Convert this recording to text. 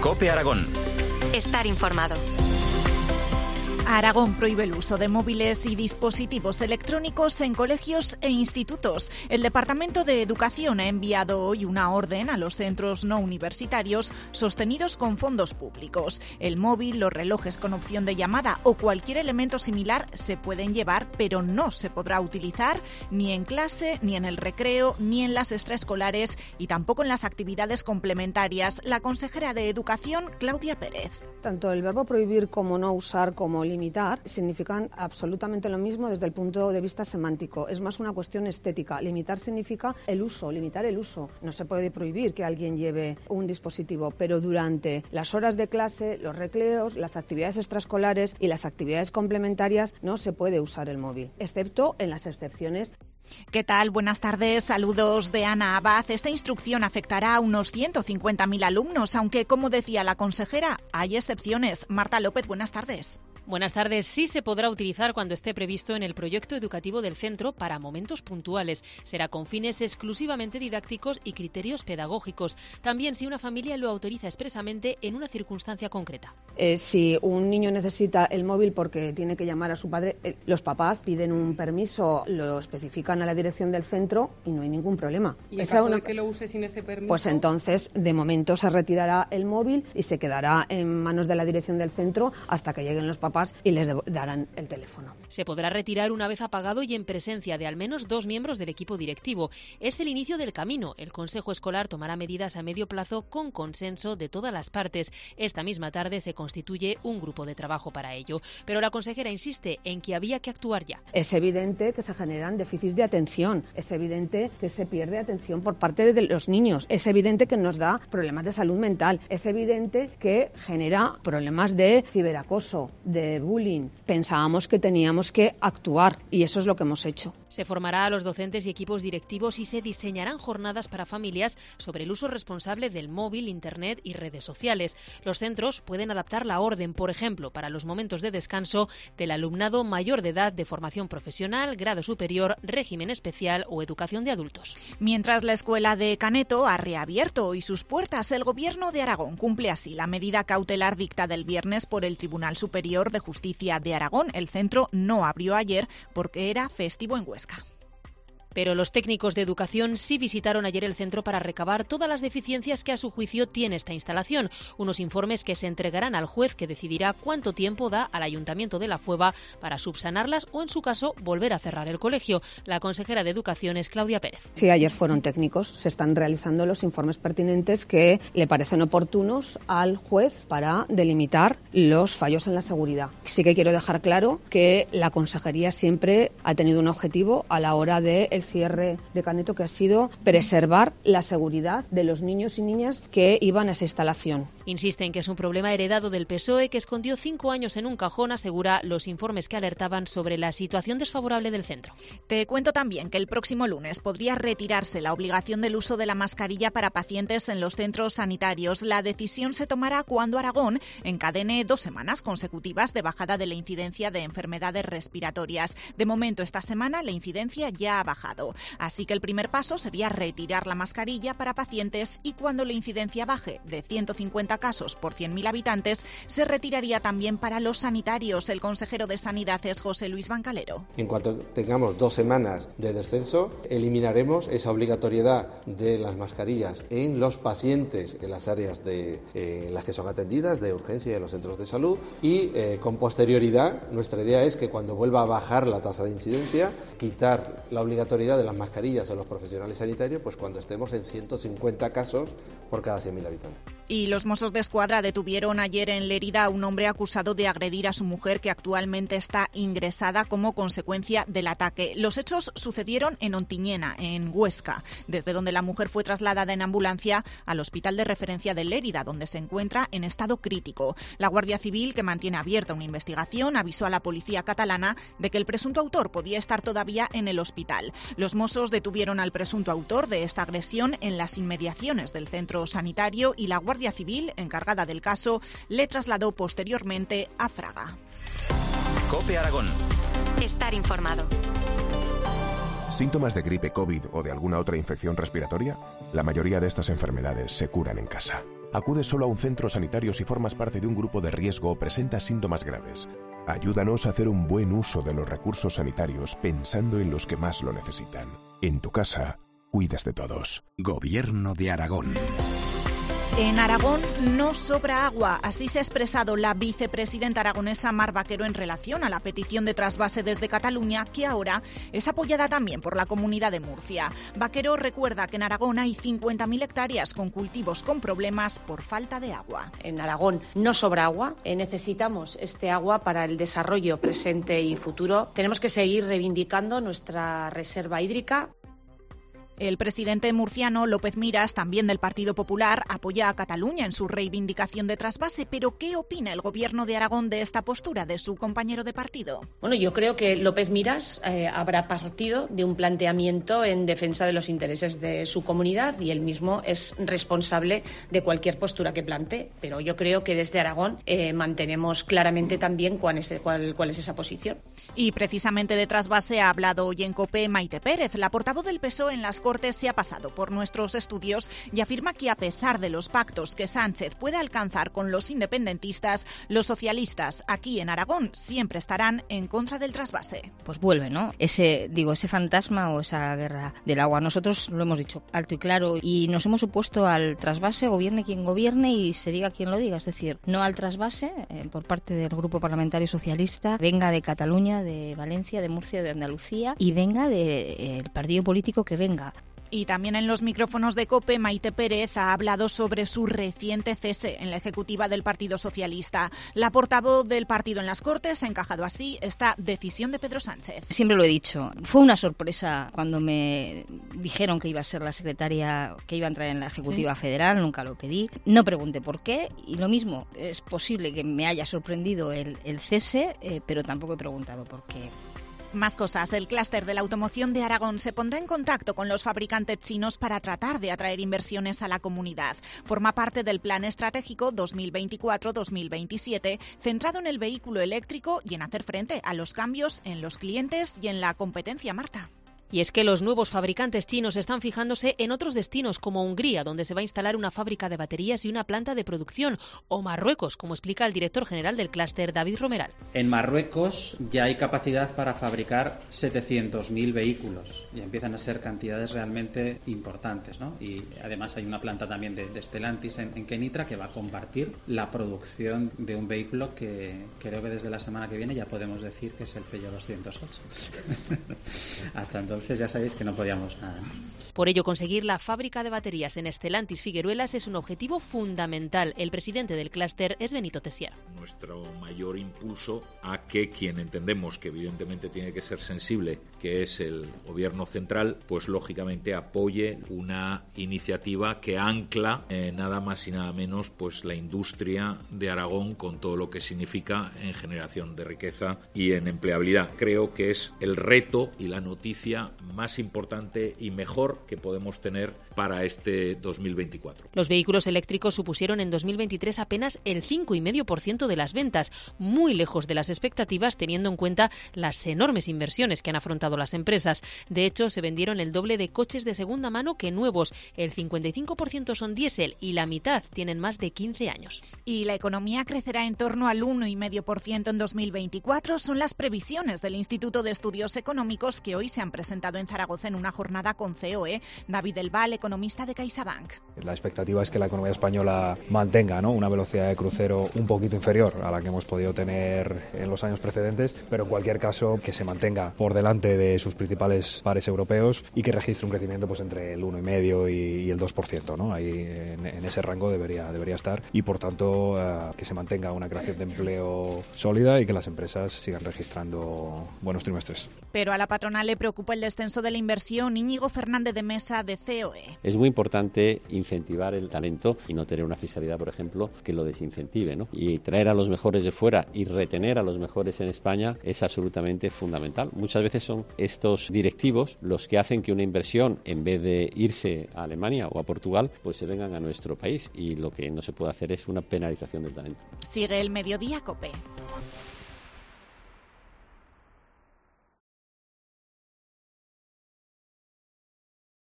COPE Aragón. Estar informado. Aragón prohíbe el uso de móviles y dispositivos electrónicos en colegios e institutos. El Departamento de Educación ha enviado hoy una orden a los centros no universitarios sostenidos con fondos públicos. El móvil, los relojes con opción de llamada o cualquier elemento similar se pueden llevar, pero no se podrá utilizar ni en clase, ni en el recreo, ni en las extraescolares y tampoco en las actividades complementarias. La consejera de Educación, Claudia Pérez. Tanto el verbo prohibir como no usar como limitar significan absolutamente lo mismo desde el punto de vista semántico. Es más una cuestión estética. Limitar significa el uso, limitar el uso. No se puede prohibir que alguien lleve un dispositivo, pero durante las horas de clase, los recreos, las actividades extraescolares y las actividades complementarias no se puede usar el móvil, excepto en las excepciones. ¿Qué tal? Buenas tardes. Saludos de Ana Abad. Esta instrucción afectará a unos 150.000 alumnos, aunque, como decía la consejera, hay excepciones. Marta López, buenas tardes. Buenas tardes. Sí se podrá utilizar cuando esté previsto en el proyecto educativo del centro para momentos puntuales. Será con fines exclusivamente didácticos y criterios pedagógicos. También si una familia lo autoriza expresamente en una circunstancia concreta. Si un niño necesita el móvil porque tiene que llamar a su padre, los papás piden un permiso, lo especifican a la dirección del centro y no hay ningún problema. ¿Y en caso de que lo use sin ese permiso? Pues entonces, de momento, se retirará el móvil y se quedará en manos de la dirección del centro hasta que lleguen los papás y les darán el teléfono. Se podrá retirar una vez apagado y en presencia de al menos 2 miembros del equipo directivo. Es el inicio del camino. El Consejo Escolar tomará medidas a medio plazo con consenso de todas las partes. Esta misma tarde se constituye un grupo de trabajo para ello. Pero la consejera insiste en que había que actuar ya. Es evidente que se generan déficits de atención. Es evidente que se pierde atención por parte de los niños. Es evidente que nos da problemas de salud mental. Es evidente que genera problemas de ciberacoso, de bullying. Pensábamos que teníamos que actuar y eso es lo que hemos hecho. Se formará a los docentes y equipos directivos y se diseñarán jornadas para familias sobre el uso responsable del móvil, internet y redes sociales. Los centros pueden adaptar la orden, por ejemplo, para los momentos de descanso del alumnado mayor de edad de formación profesional, grado superior, régimen especial o educación de adultos. Mientras la escuela de Caneto ha reabierto hoy sus puertas, el Gobierno de Aragón cumple así la medida cautelar dictada el viernes por el Tribunal Superior de Justicia de Aragón. El centro no abrió ayer porque era festivo en Huesca. Pero los técnicos de educación sí visitaron ayer el centro para recabar todas las deficiencias que a su juicio tiene esta instalación. Unos informes que se entregarán al juez que decidirá cuánto tiempo da al Ayuntamiento de La Fueva para subsanarlas o, en su caso, volver a cerrar el colegio. La consejera de Educación es Claudia Pérez. Sí, ayer fueron técnicos. Se están realizando los informes pertinentes que le parecen oportunos al juez para delimitar los fallos en la seguridad. Sí que quiero dejar claro que la consejería siempre ha tenido un objetivo a la hora del cierre de Caneto, que ha sido preservar la seguridad de los niños y niñas que iban a esa instalación. Insiste en que es un problema heredado del PSOE que escondió 5 años en un cajón, asegura los informes que alertaban sobre la situación desfavorable del centro. Te cuento también que el próximo lunes podría retirarse la obligación del uso de la mascarilla para pacientes en los centros sanitarios. La decisión se tomará cuando Aragón encadene 2 semanas consecutivas de bajada de la incidencia de enfermedades respiratorias. De momento, esta semana la incidencia ya ha bajado. Así que el primer paso sería retirar la mascarilla para pacientes y cuando la incidencia baje de 150 casos por 100.000 habitantes, se retiraría también para los sanitarios. El consejero de Sanidad es José Luis Bancalero. En cuanto tengamos 2 semanas de descenso, eliminaremos esa obligatoriedad de las mascarillas en los pacientes en las áreas en las que son atendidas, de urgencia y de los centros de salud, y con posterioridad nuestra idea es que cuando vuelva a bajar la tasa de incidencia, quitar la obligatoriedad de las mascarillas a los profesionales sanitarios, pues cuando estemos en 150 casos por cada 100.000 habitantes. Y los Mossos de Escuadra detuvieron ayer en Lérida a un hombre acusado de agredir a su mujer, que actualmente está ingresada como consecuencia del ataque. Los hechos sucedieron en Ontiñena, en Huesca, desde donde la mujer fue trasladada en ambulancia al hospital de referencia de Lérida, donde se encuentra en estado crítico. La Guardia Civil, que mantiene abierta una investigación, avisó a la policía catalana de que el presunto autor podía estar todavía en el hospital. Los Mossos detuvieron al presunto autor de esta agresión en las inmediaciones del centro sanitario y la Guardia Civil, encargada del caso, le trasladó posteriormente a Fraga. COPE Aragón. Estar informado. ¿Síntomas de gripe, COVID o de alguna otra infección respiratoria? La mayoría de estas enfermedades se curan en casa. Acude solo a un centro sanitario si formas parte de un grupo de riesgo o presentas síntomas graves. Ayúdanos a hacer un buen uso de los recursos sanitarios pensando en los que más lo necesitan. En tu casa, cuidas de todos. Gobierno de Aragón. En Aragón no sobra agua, así se ha expresado la vicepresidenta aragonesa Mar Vaquero en relación a la petición de trasvase desde Cataluña, que ahora es apoyada también por la Comunidad de Murcia. Vaquero recuerda que en Aragón hay 50.000 hectáreas con cultivos con problemas por falta de agua. En Aragón no sobra agua, necesitamos este agua para el desarrollo presente y futuro. Tenemos que seguir reivindicando nuestra reserva hídrica. El presidente murciano López Miras, también del Partido Popular, apoya a Cataluña en su reivindicación de trasvase, pero ¿qué opina el Gobierno de Aragón de esta postura de su compañero de partido? Bueno, yo creo que López Miras habrá partido de un planteamiento en defensa de los intereses de su comunidad y él mismo es responsable de cualquier postura que plantee, pero yo creo que desde Aragón mantenemos claramente también cuál es esa posición. Y precisamente de trasvase ha hablado hoy en COPE Maite Pérez, la portavoz del PSOE en las Cortes. Se ha pasado por nuestros estudios y afirma que a pesar de los pactos que Sánchez puede alcanzar con los independentistas, los socialistas aquí en Aragón siempre estarán en contra del trasvase. Pues vuelve, ¿no? Ese fantasma o esa guerra del agua. Nosotros lo hemos dicho alto y claro y nos hemos opuesto al trasvase, gobierne quien gobierne y se diga quien lo diga. Es decir, no al trasvase por parte del Grupo Parlamentario Socialista, venga de Cataluña, de Valencia, de Murcia, de Andalucía y venga del partido político que venga. Y también en los micrófonos de COPE, Maite Pérez ha hablado sobre su reciente cese en la ejecutiva del Partido Socialista. La portavoz del partido en las Cortes ha encajado así esta decisión de Pedro Sánchez. Siempre lo he dicho, fue una sorpresa cuando me dijeron que iba a ser la secretaria que iba a entrar en la ejecutiva federal, nunca lo pedí. No pregunté por qué y lo mismo, es posible que me haya sorprendido el cese, pero tampoco he preguntado por qué. Más cosas. El clúster de la automoción de Aragón se pondrá en contacto con los fabricantes chinos para tratar de atraer inversiones a la comunidad. Forma parte del Plan Estratégico 2024-2027, centrado en el vehículo eléctrico y en hacer frente a los cambios en los clientes y en la competencia, Marta. Y es que los nuevos fabricantes chinos están fijándose en otros destinos como Hungría, donde se va a instalar una fábrica de baterías y una planta de producción, o Marruecos, como explica el director general del clúster, David Romeral. En Marruecos ya hay capacidad para fabricar 700.000 vehículos y empiezan a ser cantidades realmente importantes, ¿no? Y además hay una planta también de Stellantis en Kenitra que va a compartir la producción de un vehículo que creo que desde la semana que viene ya podemos decir que es el Peugeot 208. Hasta entonces ya sabéis que no podíamos nada. Por ello, conseguir la fábrica de baterías en Stellantis Figueruelas es un objetivo fundamental. El presidente del clúster es Benito Tessier. Nuestro mayor impulso a que quien entendemos que evidentemente tiene que ser sensible, que es el gobierno central, pues lógicamente apoye una iniciativa que ancla nada más y nada menos pues la industria de Aragón con todo lo que significa en generación de riqueza y en empleabilidad. Creo que es el reto y la noticia más importante y mejor que podemos tener para este 2024. Los vehículos eléctricos supusieron en 2023 apenas el 5,5% de las ventas, muy lejos de las expectativas teniendo en cuenta las enormes inversiones que han afrontado las empresas. De hecho, se vendieron el doble de coches de segunda mano que nuevos. El 55% son diésel y la mitad tienen más de 15 años. Y la economía crecerá en torno al 1,5% en 2024. Son las previsiones del Instituto de Estudios Económicos que hoy se han presentado en Zaragoza en una jornada con COE. David Elval, economista de CaixaBank. La expectativa es que la economía española mantenga, ¿no?, una velocidad de crucero un poquito inferior a la que hemos podido tener en los años precedentes, pero en cualquier caso que se mantenga por delante de sus principales pares europeos y que registre un crecimiento pues entre el 1,5% y el 2%, ¿no? Ahí en ese rango debería estar y por tanto que se mantenga una creación de empleo sólida y que las empresas sigan registrando buenos trimestres. Pero a la patronal le preocupa el descenso de la inversión. Íñigo Fernández de Mesa, de COE. Es muy importante incentivar el talento y no tener una fiscalidad, por ejemplo, que lo desincentive, ¿no? Y traer a los mejores de fuera y retener a los mejores en España es absolutamente fundamental. Muchas veces son estos directivos los que hacen que una inversión, en vez de irse a Alemania o a Portugal, pues se vengan a nuestro país y lo que no se puede hacer es una penalización del talento. Sigue el Mediodía COPE.